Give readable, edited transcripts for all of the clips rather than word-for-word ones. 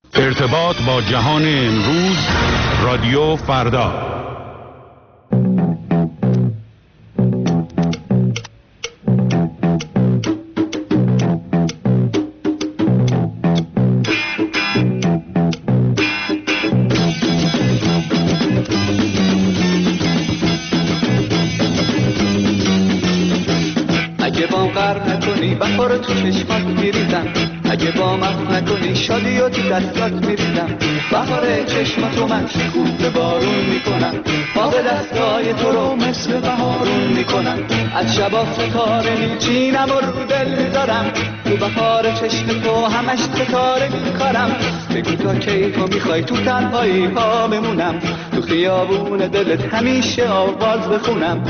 ارتباط با جهان امروز، رادیو فردا. اگه با غرق نکنی بخور تو چشمات میریزم، اگه با مخ نکنی شادی و تو دستات میریزم. بهار چشماتو من شکوفه بارون میکنم، با به دستای تو رو مثل بهارون میکنم. از شبا ستاره میچینم و رو دل میذارم، تو بهار چشم تو همش ستاره میکارم. بگو تا کی تو میخوای تو تنهایی ها بمونم، تو خیابون دلت همیشه آواز بخونم.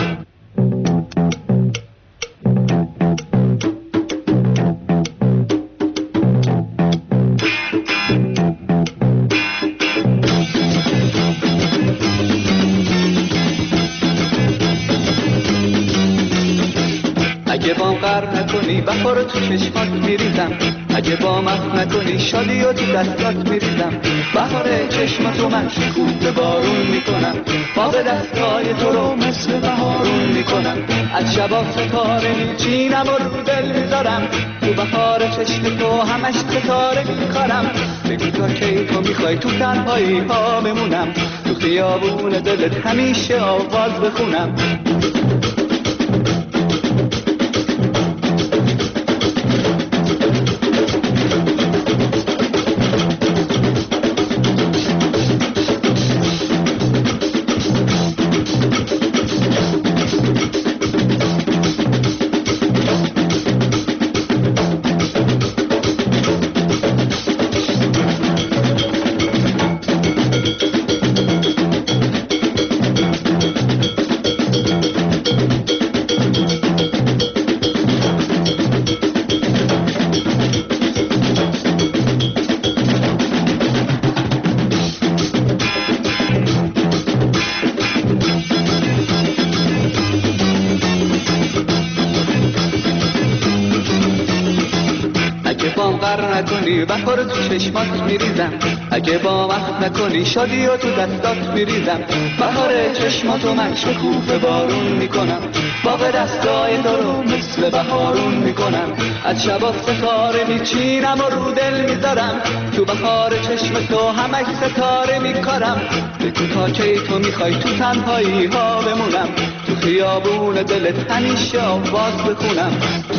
اگه با غرق نکنی بخور تو چشمات میریزم، اگه با مخ نکنی شادی و تو دستات میریزم. بهار چشماتو من شکوفه بارون میکنم، با به دستای تو رو مثل بهارون میکنم. از شبا ستاره میچینم و رو دل میذارم، تو بهار چشم تو همش ستاره میکارم. بگو تا کی تو میخوای تو تنهایی ها بمونم، تو خیابون دلت همیشه آواز بخونم. بخور تو چشمات میریزم، اگه با مخ نکنی شادی و تو دستات میریزم. بهار چشماتو من شکوفه بارون میکنم، با به دستای تو رو مثل بهارون میکنم. از شبا ستاره میچینم و رو دل میذارم، تو بهار چشم تو همش ستاره میکارم. بگو تا کی تو میخوای تو تنهایی ها بمونم، تو خیابون دلت همیشه آواز بخونم.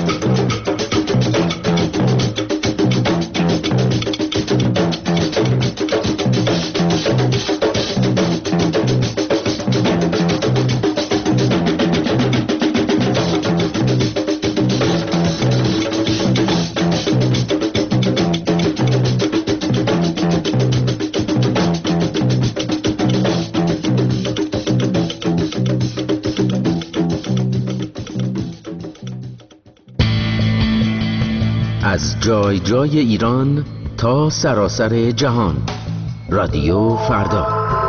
از جای جای ایران تا سراسر جهان، رادیو فردا.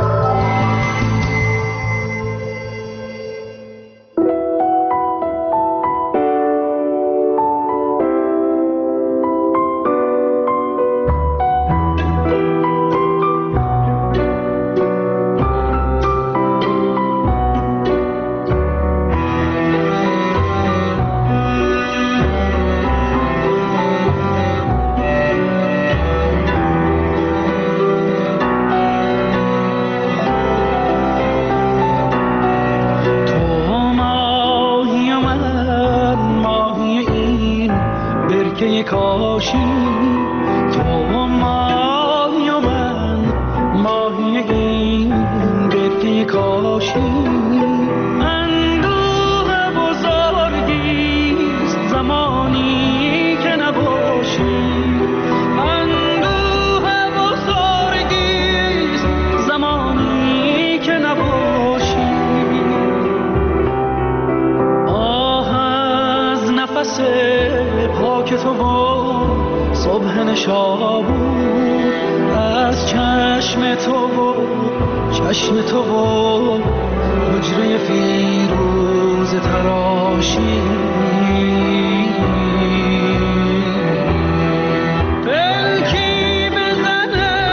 چشم تو و حجره فیروز تراشی پلکی بزنه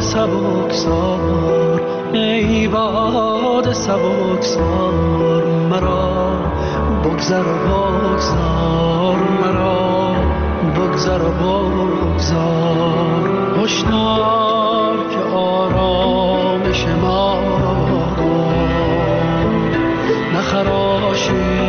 سبکسار ای باد سبکسار مرا بگذر و بگذار مرا بگذر و بگذار هشدار که آرامش ما نخراشی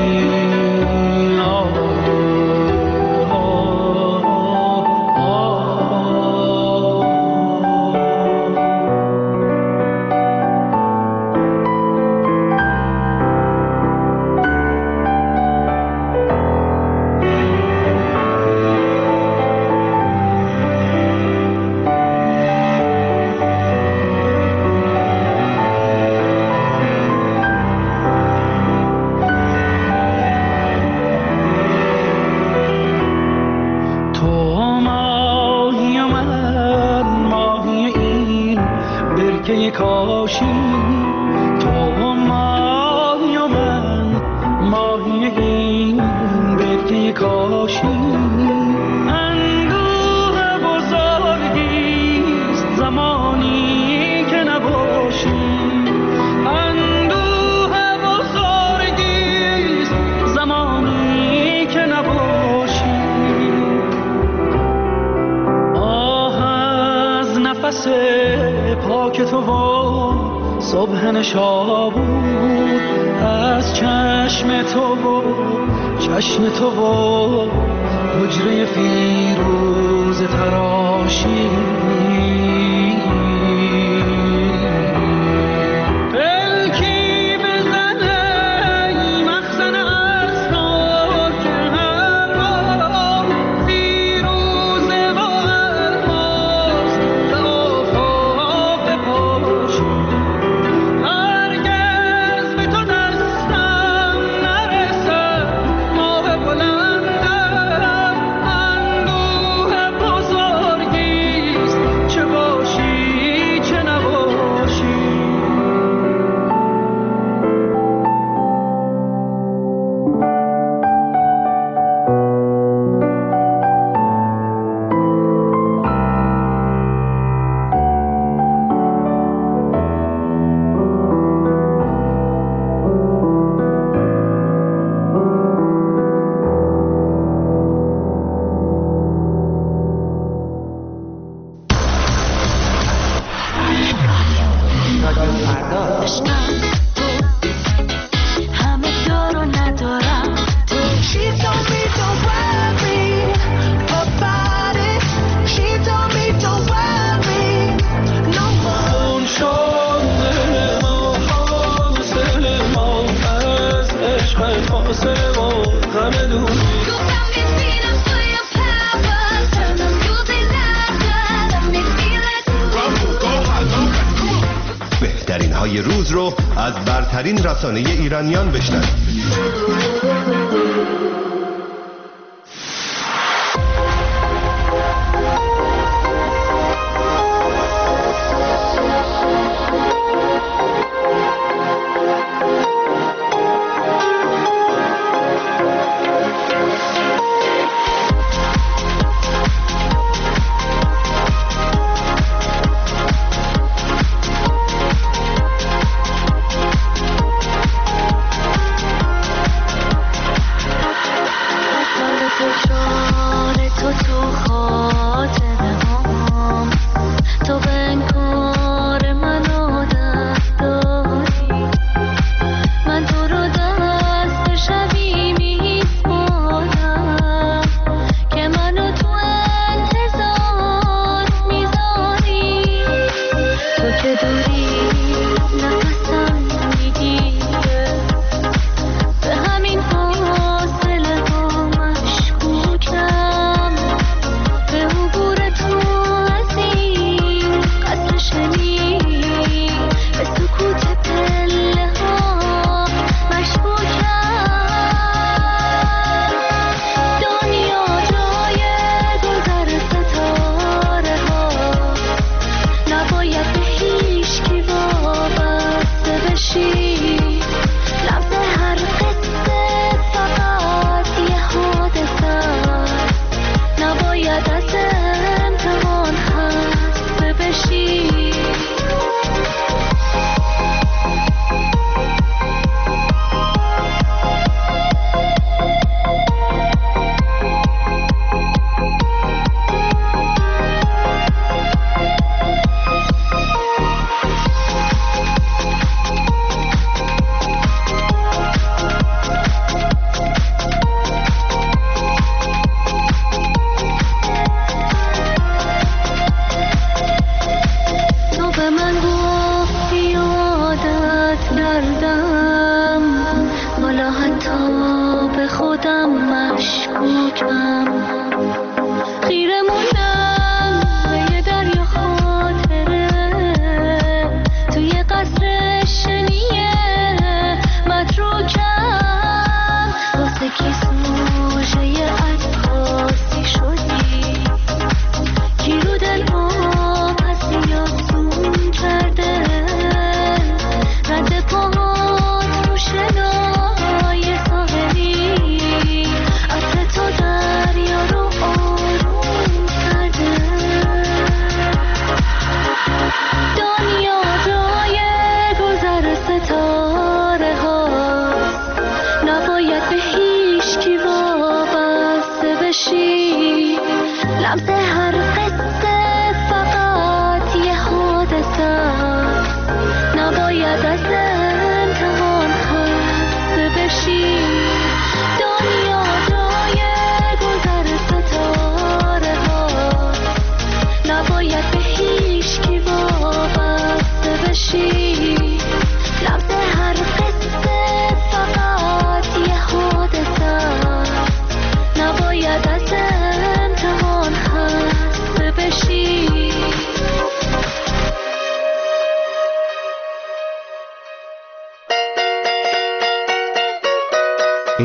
کاشی تو ماهی و من ماهی این برکه کاشی اندوه بزرگیست زمانی که نباشی اندوه بزرگیست زمانی که نباشی آه از نفس پاک تو و صبح نشابود از چشم تو و چشم تو و حجره فیروز تراشی بهترین های روز رو از برترین رسانه ایرانیان بشنوید.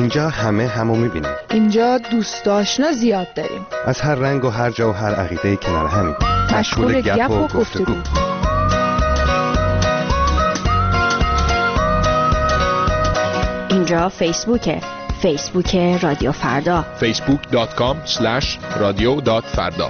اینجا همه همو میبینیم. اینجا دوست آشنا زیاد داریم. از هر رنگ و هر جا و هر عقیده کنار همیم. مشغول گپ و گفتگو. اینجا فیسبوکه. فیسبوک رادیو فردا. facebook.com/radio.farda.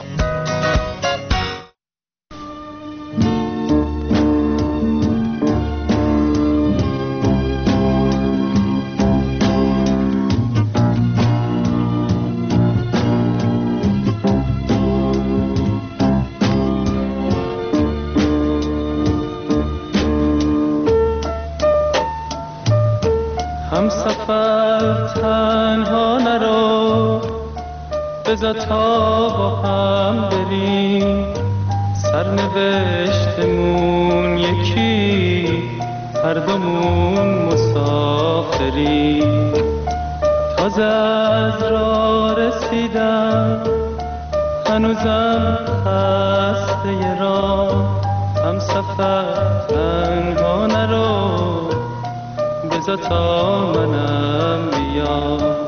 بذار تا با هم بریم، سرنوشتمون یکی، هر دومون مسافریم. تازه از راه رسیدم، هنوزم خسته راه، هم سفر تنها نرو، بذار تا منم بیام.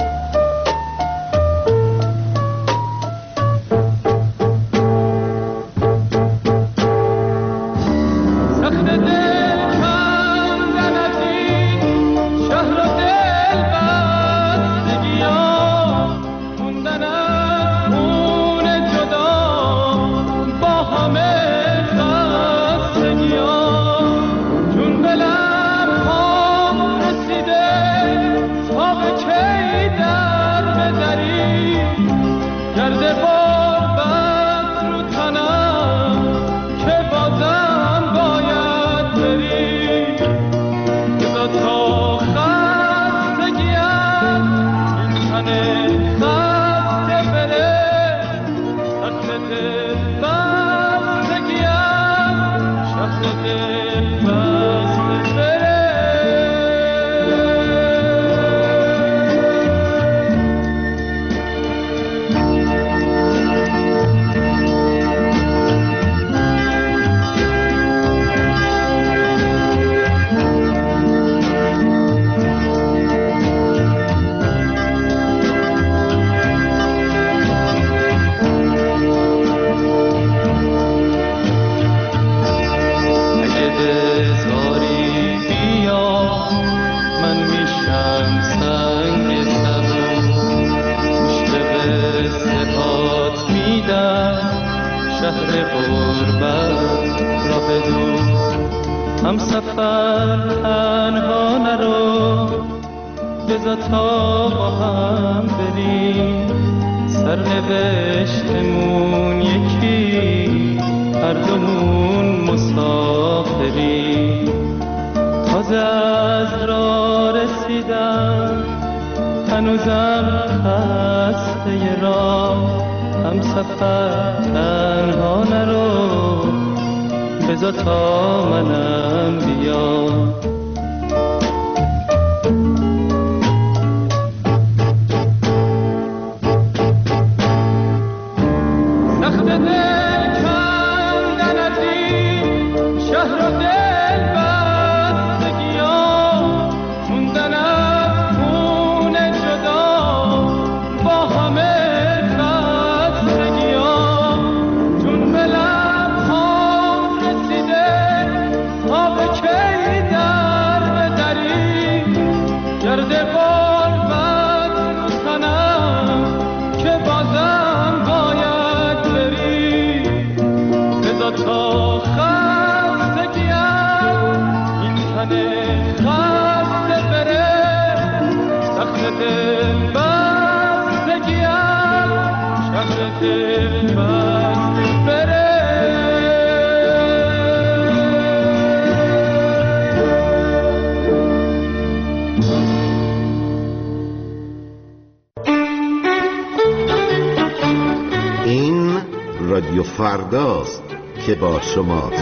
این رادیو فرداست که با شماست.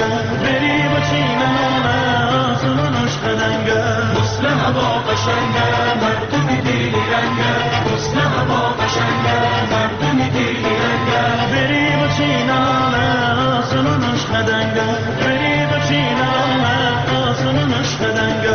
بری با چینانه آسونش خدنگه حسن هوا قشنگه مردمی دیلی رنگه حسن هوا قشنگه مردمی دیلی رنگه بری با چینانه آسونش خدنگه بری با چینانه آسونش خدنگه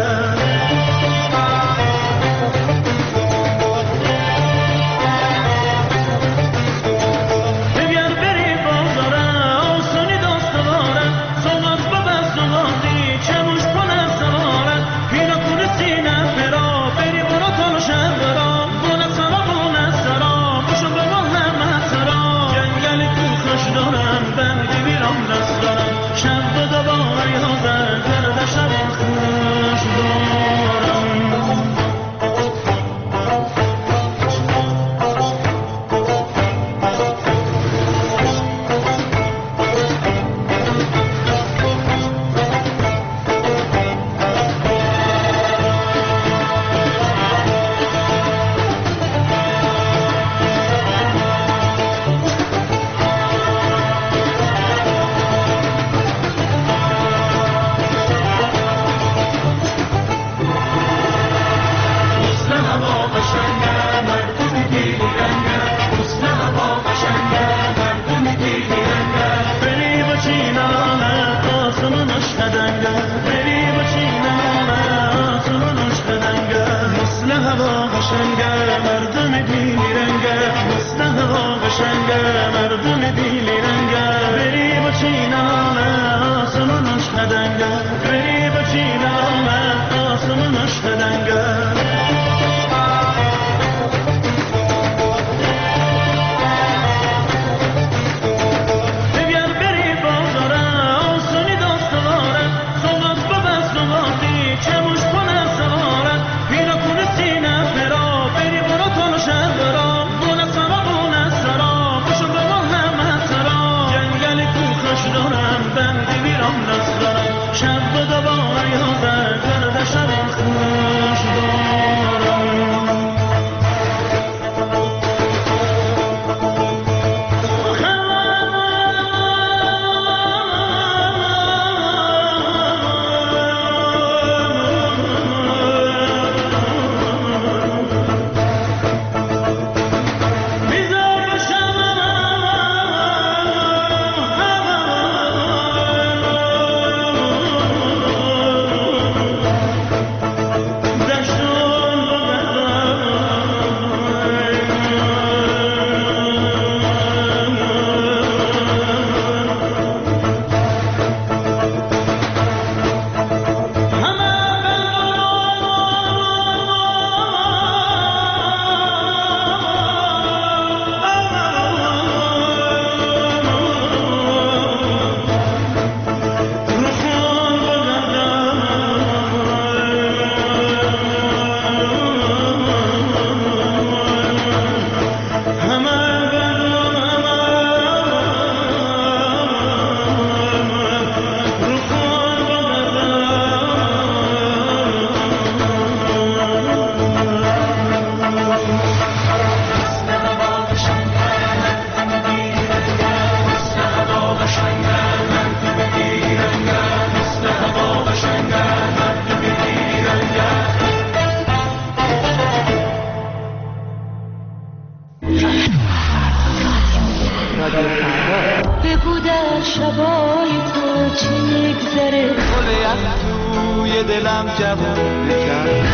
بگو در شبای تو چه میگذره گل از توی دلم جوون بکن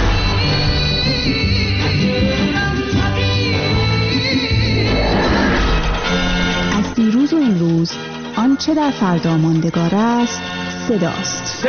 از دیروز و امروز آنچه در فردا ماندگار است صداست.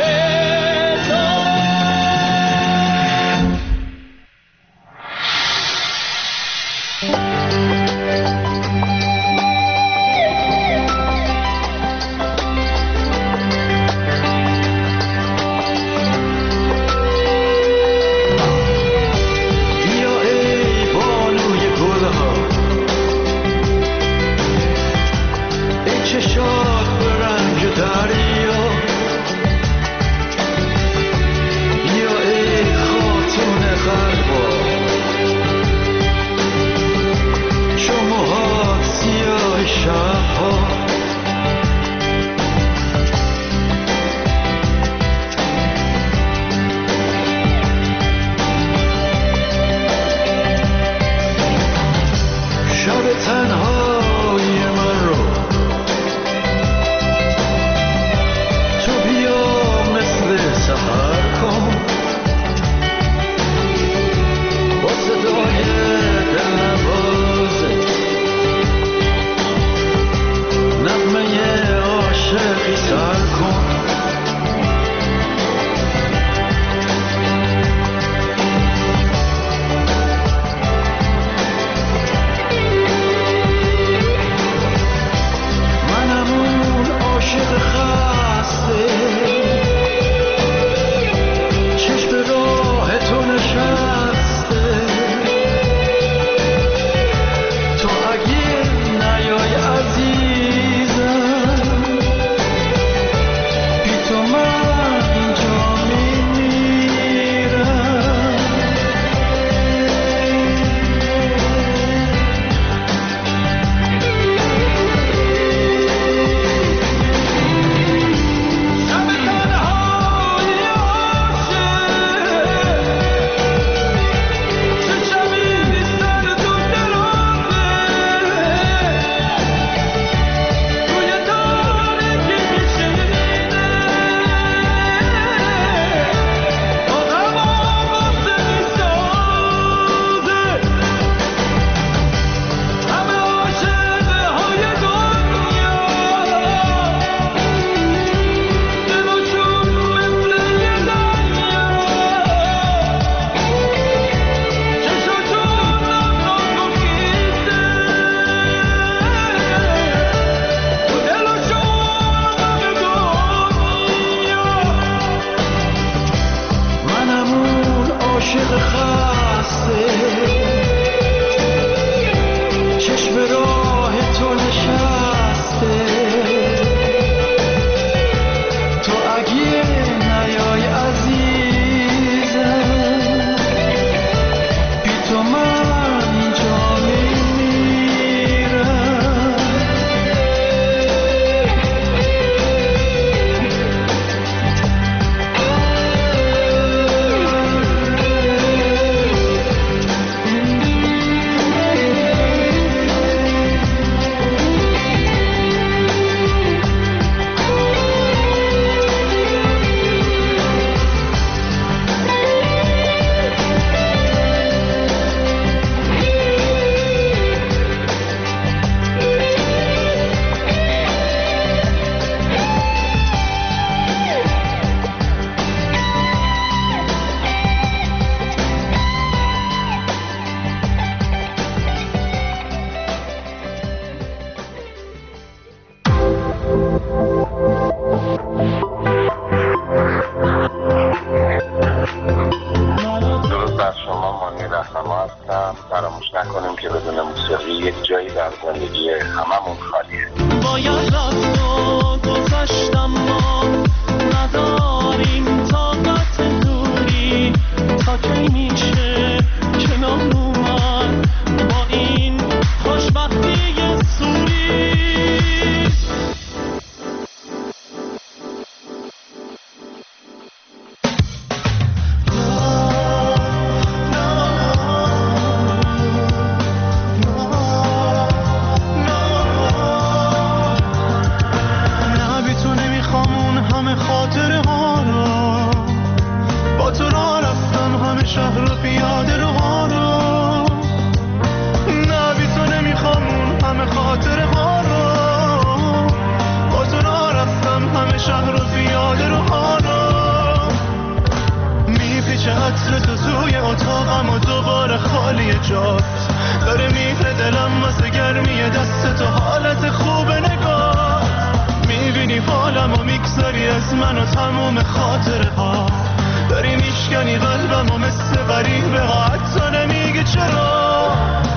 خاطره ها رو، با تو را رفتم همه شهر و پیاده رو ها رو. نه بی تو نمیخوام اون همه خاطره ها رو، با تو را رفتم همه شهر و پیاده رو ها رو. میپیچه عطر تو توی اتاقم و دوباره خالی جاست، داره میره دلم واسه گرمی دست تو، حالت خوب نگاه. میبینی حالم و میگذاری از من و تموم خاطره ها، داری میشکنی قلبم و مثل غریبه ها، حتی نمیگی چرا.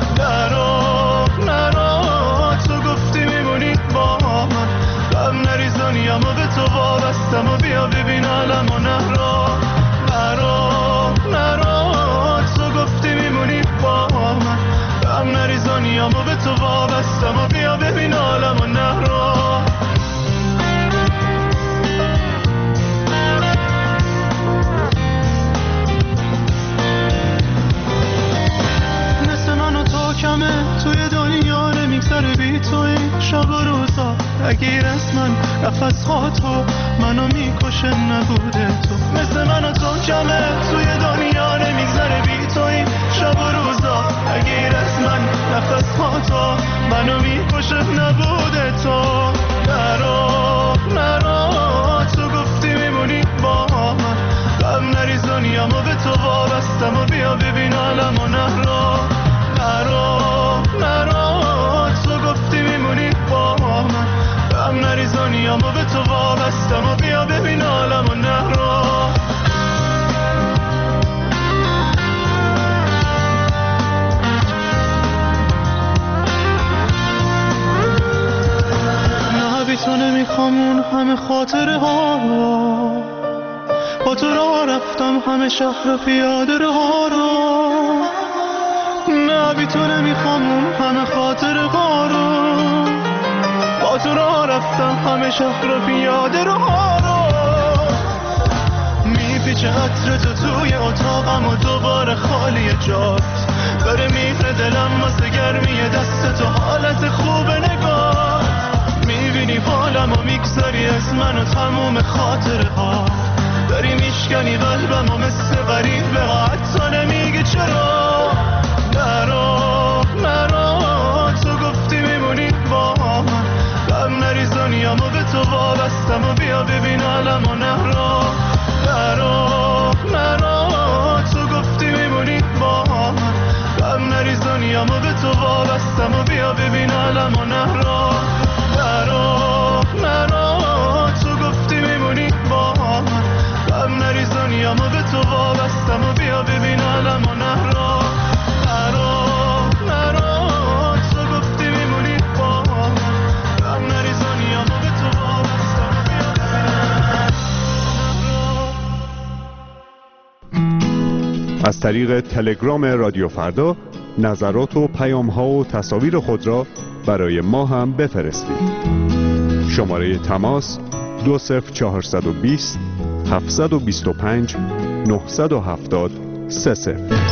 نرو تو گفتی میمونی با من، غم نریزانیم و به تو وابستم و بیا ببین عالم و نرو. نرو تو گفتی میمونی با من، غم نریزانیم و به تو وابستم و بیا ببین عالم و نرو. کمه توی دنیا نمیگذره بی توی شب و روزا، اگه از من نفس خاطو منو میکشه نبوده تو. مثل من و تو کمه توی دنیا نمیگذره بی توی شب و روزا، اگه از من نفس خاطو منو میکشه نبوده تو. نرو تو گفتی میمونی با من، غم نریزانیم و به تو وابستم و بیا ببین عالم و نرو. نرو تو گفتی میمونی با من، غم نریزانیم و به تو وابستم و بیا ببین عالم و نرو. نه بی تو نمیخوام اون همه خاطره ها رو، با تو راه رفتم همه شهر پیاده رو ها رو. نه بی تو نمیخوام اون همه خاطره ها رو، با تو راه رفتم همه شهر و پیاده رو ها رو. میپیچه عطر تو توی اتاقم و دوباره خالی جاست، داره میره دلم واسه گرمی دست تو، حالت خوب نگاه. میبینی حالم و میگذاری از من و تموم خاطره ها، داری میشکنی قلبم و مثل غریبه ها، حتی نمیگی چرا. نرو تو گفتی میمونی با من، غم نریزانیم و به تو وابستم و بیا ببین عالم و نرو. نرو تو گفتی میمونی با من، غم نریزانیم و به تو وابستم و بیا ببین عالم و نرو. نرو تو گفتی میمونی با من، غم نریزانیم و به تو وابستم و بیا ببین عالم و نرو. از طریق تلگرام رادیو فردا نظرات و پیام‌ها و تصاویر خود را برای ما هم بفرستید. شماره تماس 20420 725 970 30.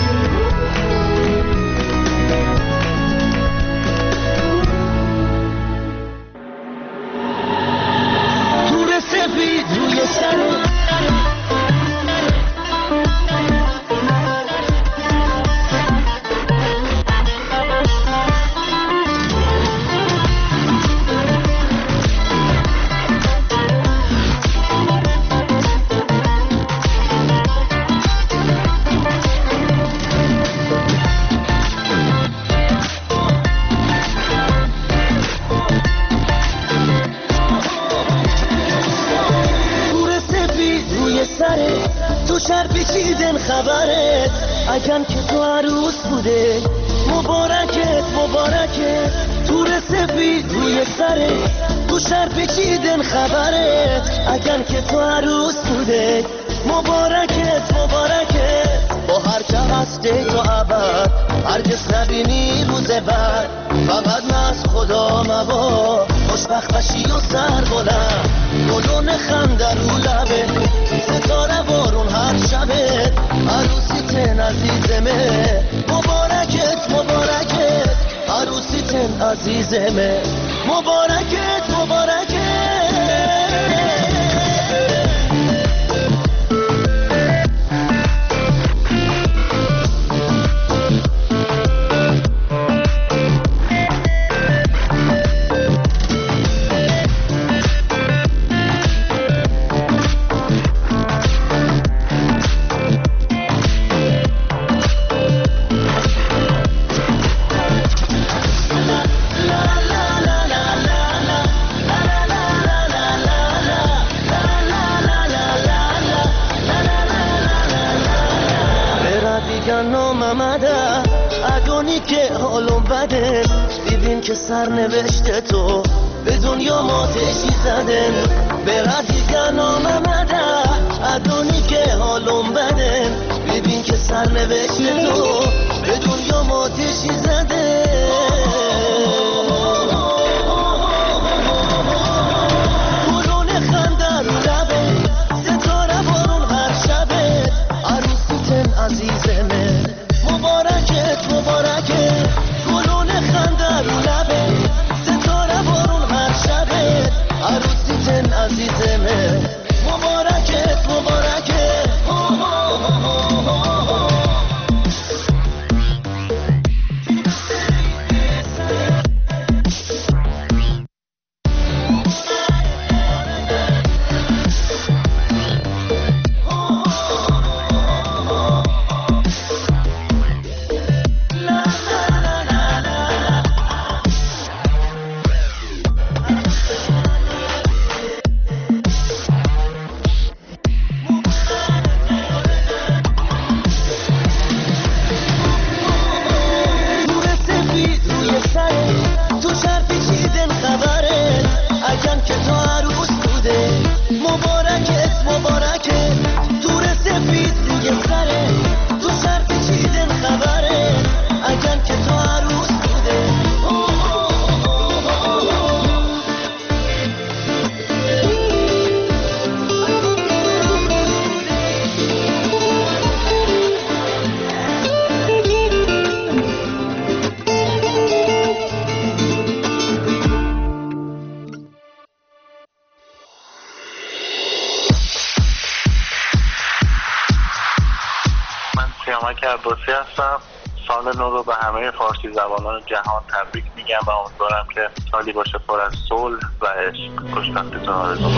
اگم که تو عروس بوده مبارکت مبارکت، تور سفید روی سره تو شهر پیچیدن خبرت. اگم که تو عروس بوده مبارکت مبارکت، با هر که هسته تو عبد هرگز نبینی روز بعد. فقط من از خدا مبا خوشبخت بشی و سر بلند، گلون خنده رو لبه ستاره بارون هر شبه. عروسیتن عزیزمه مبارکت مبارکت، عروسیتن عزیزمه مبارکت مبارکت. ناممده ادونی که حالم بده دیدیم که سرنوشت تو به دنیا ماتشی زدن بره دیگه ناممده ادونی که حالم بده دیدیم که سرنوشت تو به دنیا ماتشی زده گلون خنده رو لبه ستاره بارون هر شبه عروسیتن عزیزمه مبارکت مبارکت گلون خنده رو لبه ستاره بارون هر شبه عروسیتن عزیزمه مبارکت مبارکت عباسی هستم. سال نو رو به همه فارسی زبانان جهان تبریک میگم و امیدوارم که سالی باشه پر از صلح و عشق. خوشبختیتون آرزو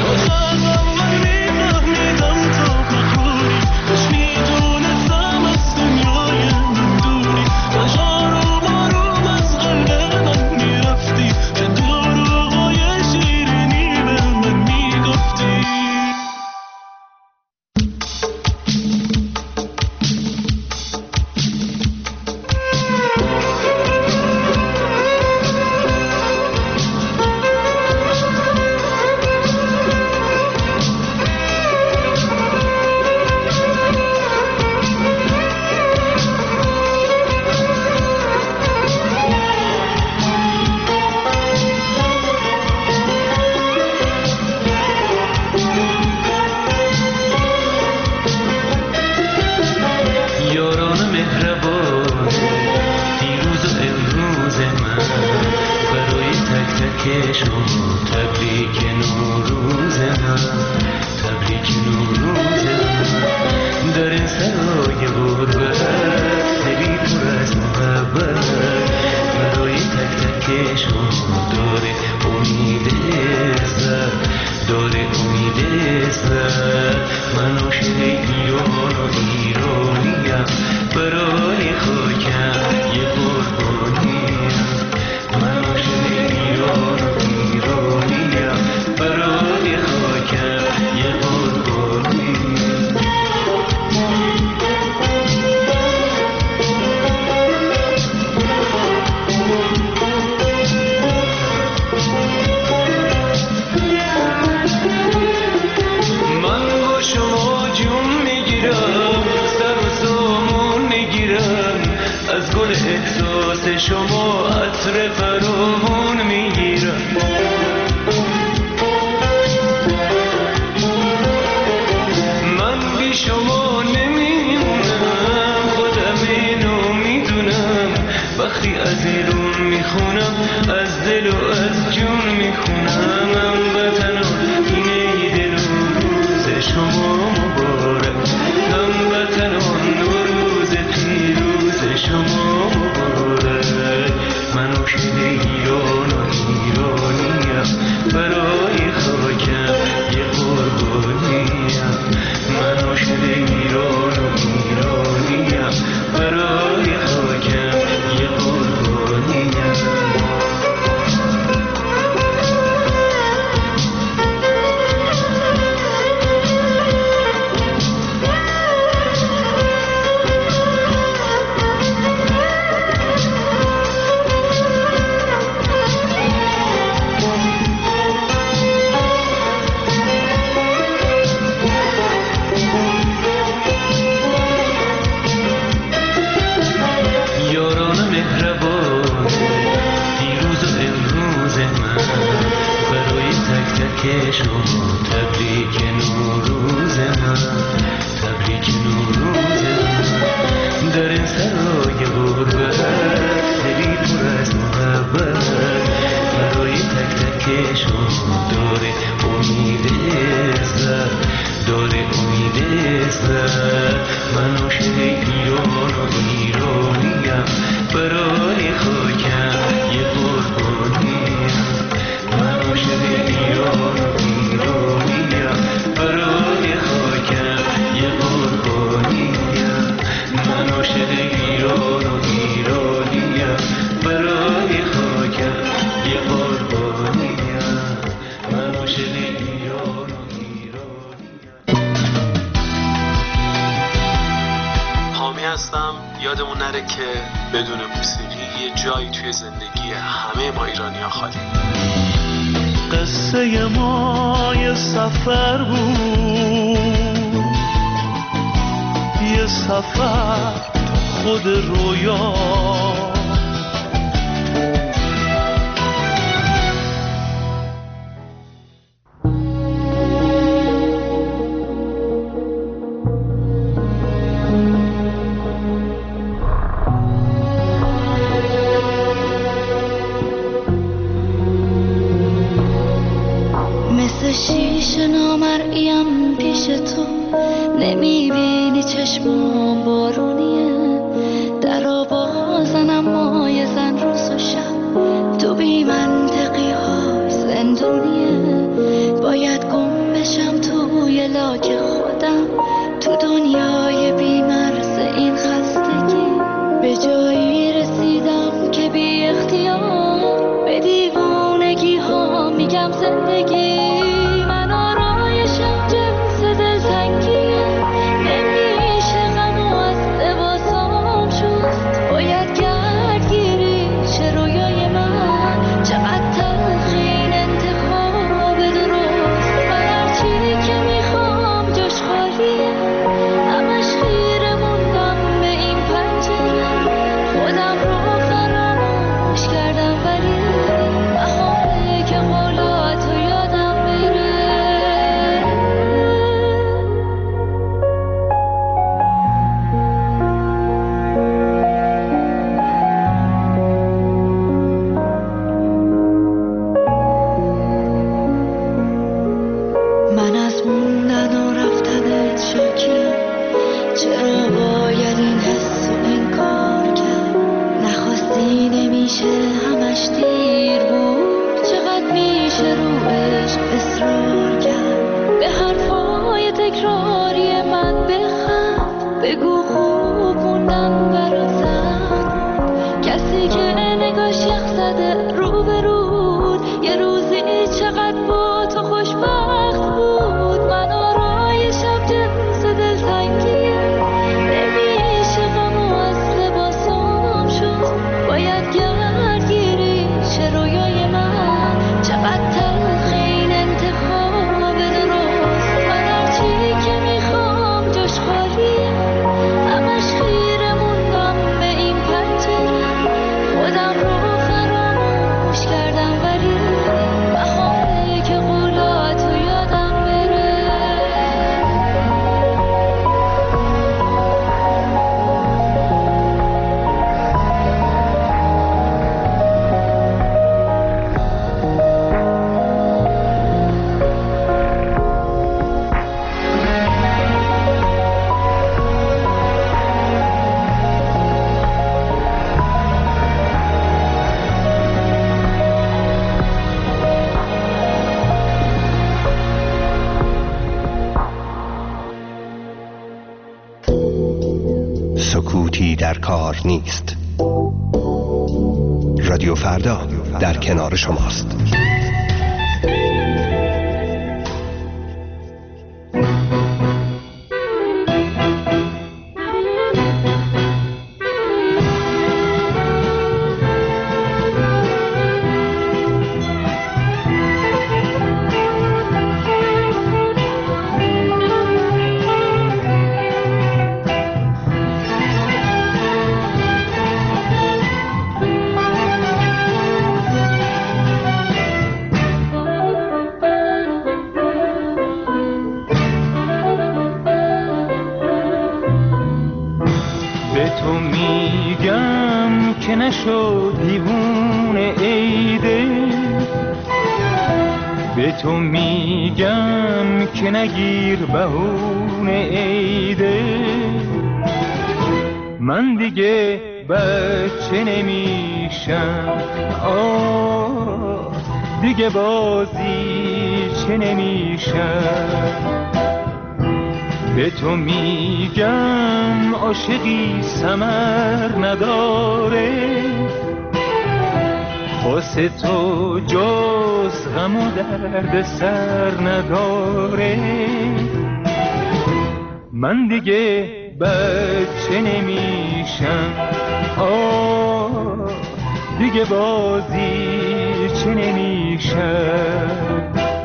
امید زد من عاشق ایران و ایرانیم برای خاکم یه قربانیم من عاشق ایران و ایرانیم برای خاکم یه قربانیم من عاشق ایران و ایرانیم برای خاکم یه قربانیم من عاشق ایران و حامی هستم. یادمون نره که بدون موسیقی یه جایی توی زندگی همه ما ایرانی‌ها خالی. قصه ما یه سفر بود، یه سفر خود رویا، شیشه نامرئیم پیش تو، نمیبینی چشمام بارونیه، درا بازنم مای زن روز و شب، تو بی منطقی ها زندونیه، باید گم بشم توی لاک خودم، تو دنیای بی مرز این خستگی، به جایی رسیدم که بی اختیار به دیوانگی ها میگم زندگی. سکوتی در کار نیست. رادیو فردا در کنار شماست. به تو میگم که نگیر بهونه عیده، من دیگه بچه نمیشم، دیگه بازی چه نمیشم. به تو میگم عاشقی ثمر نداره، واسه تو جز غم و درد سر نداره، من دیگه بچه نمیشم، دیگه بازی چه نمیشم.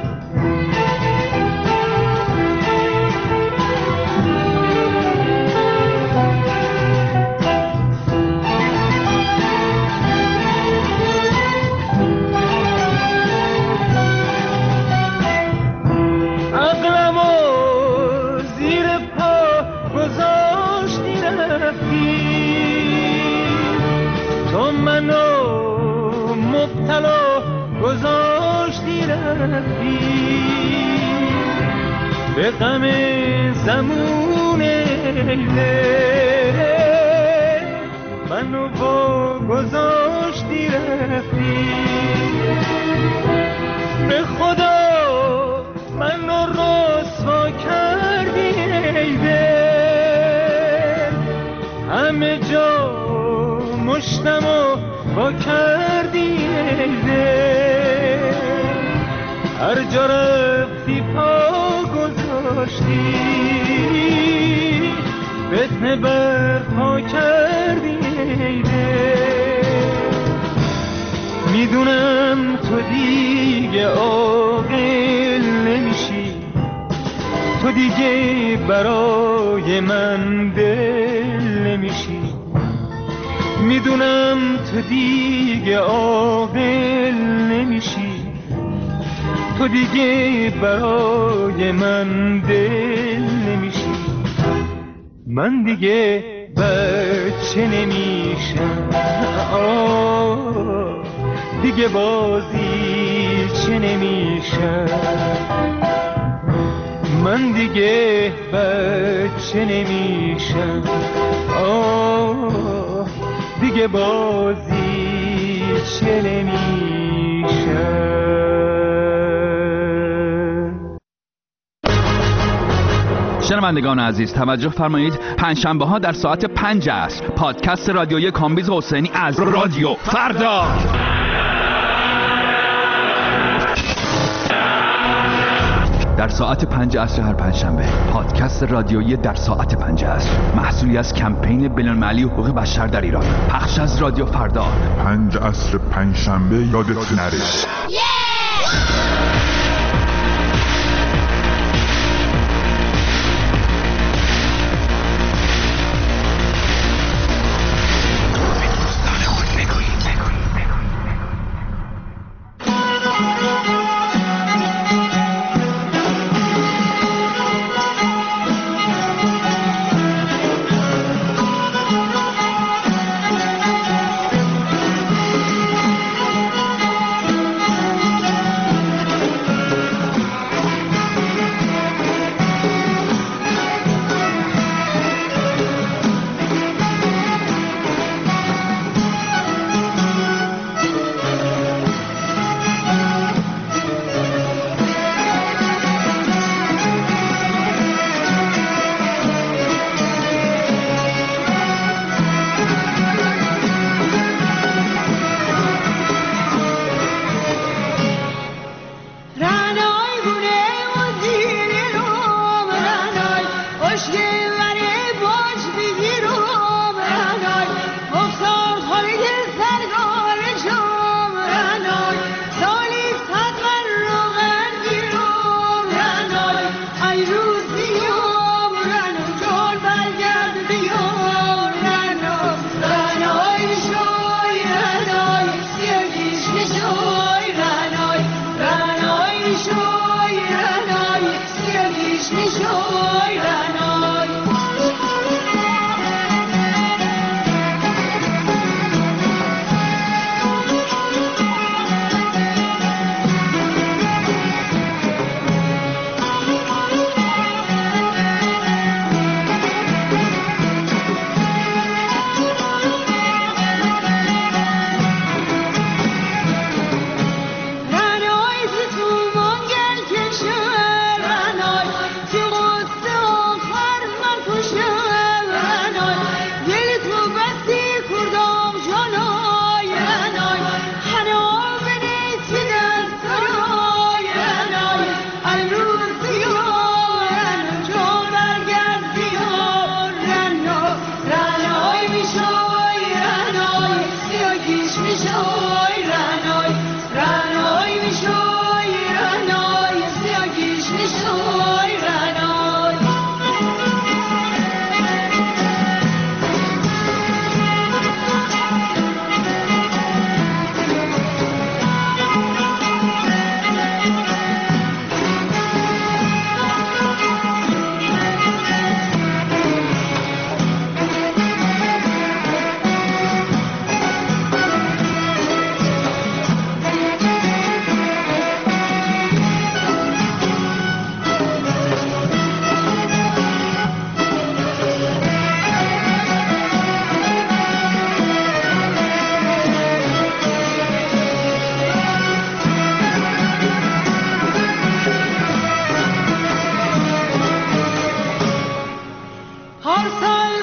به غم زمون لیله منو با گذاشتی رفتی، به خدا منو رسوا کردی ای دل، همه جا مشتمو با کردی ای دل، هر جا رفتی پا گذاشتی، فتنه برپا کردی ای دل. میدونم تو دیگه عاقل نمیشی، تو دیگه برای من دل نمیشی، میدونم تو دیگه عاقل نمیشی، تو دیگه برای من دل نمیشی، من دیگه بچه نمیشم، دیگه بازی چه نمیشم، من دیگه بچه نمیشم، دیگه بازی چه نمیشم. شنوندگان عزیز توجه فرمایید، پنجشنبه ها در ساعت 5 عصر پادکست رادیویی کامبیز حسینی از رادیو فردا. در ساعت 5 عصر هر پنجشنبه پادکست رادیویی در ساعت 5 عصر، محصولی از کمپین بین‌المللی حقوق بشر در ایران، پخش از رادیو فردا. 5 عصر پنجشنبه یادت نره.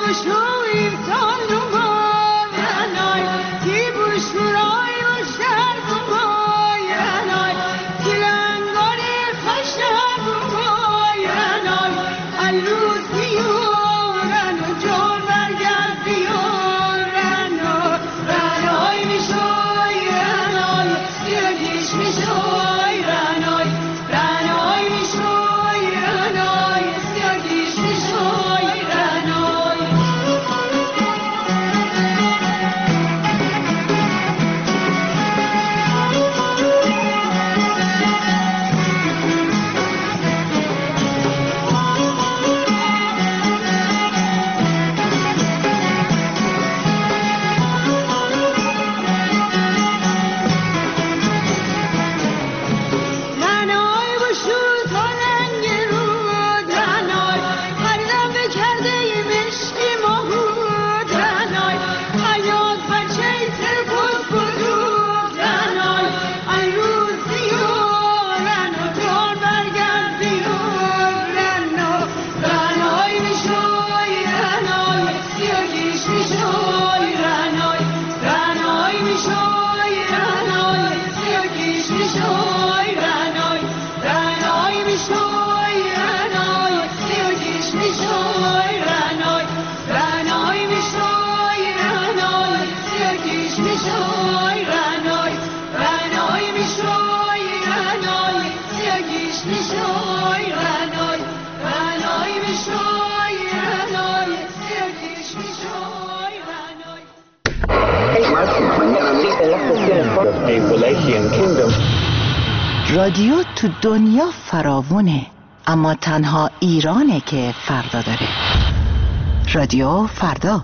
رادیو تو دنیا فراوونه، اما تنها ایرانه که فردا داره. رادیو فردا.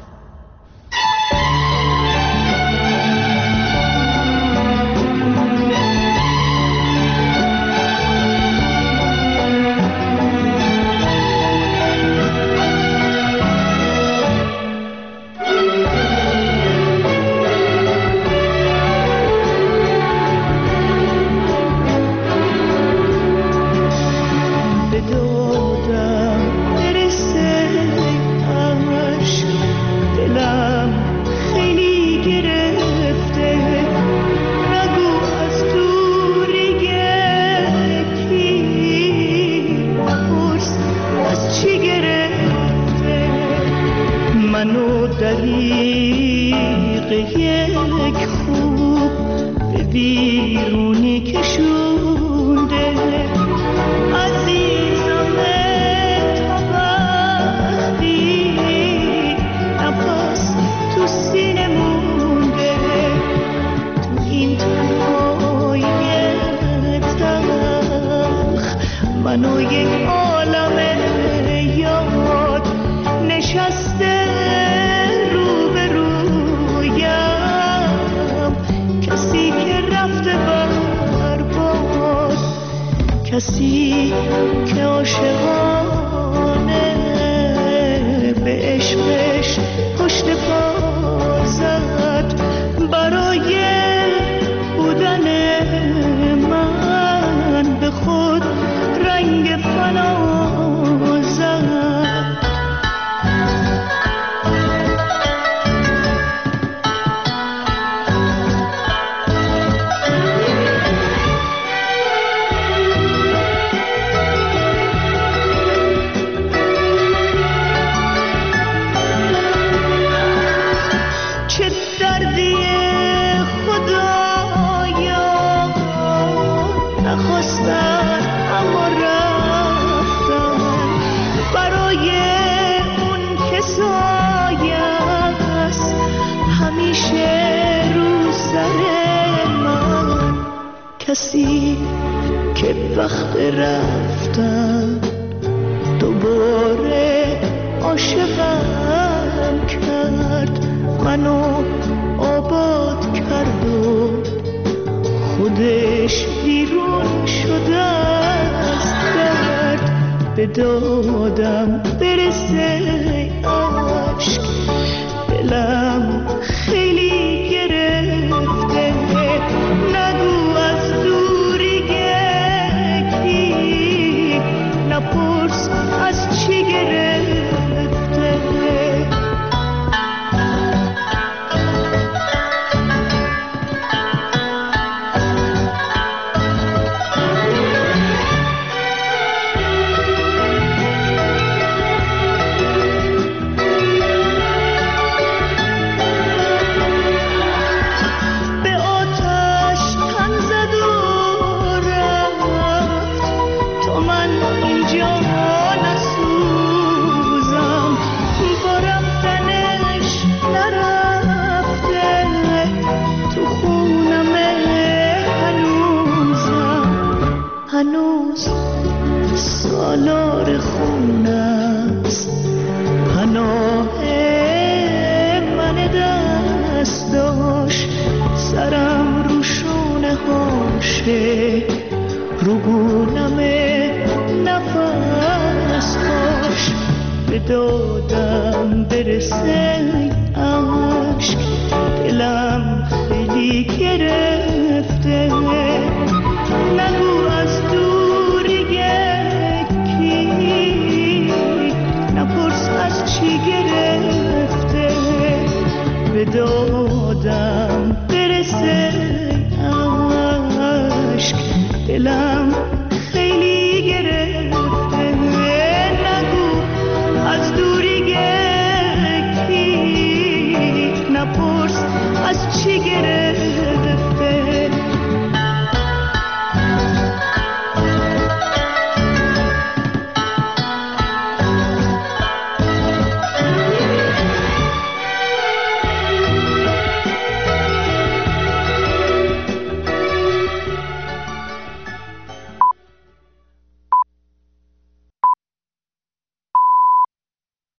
کسی که عاشقانه به عشقش پشت پا زد، برای بودن من به خود رنگ فنا زد. کسی که وقت رفتن دوباره عاشقم کرد، منو آباد کرد و خودش بیرون شده از درد. به دادم برسه عشق، دلم خیلی گرفته، نگو از دوری گکی، نپرس از چی گرفته. دادم برسه عشق، دلم خیلی گرفته. نگو از دوری یکی، نپرس از چی گرفته. به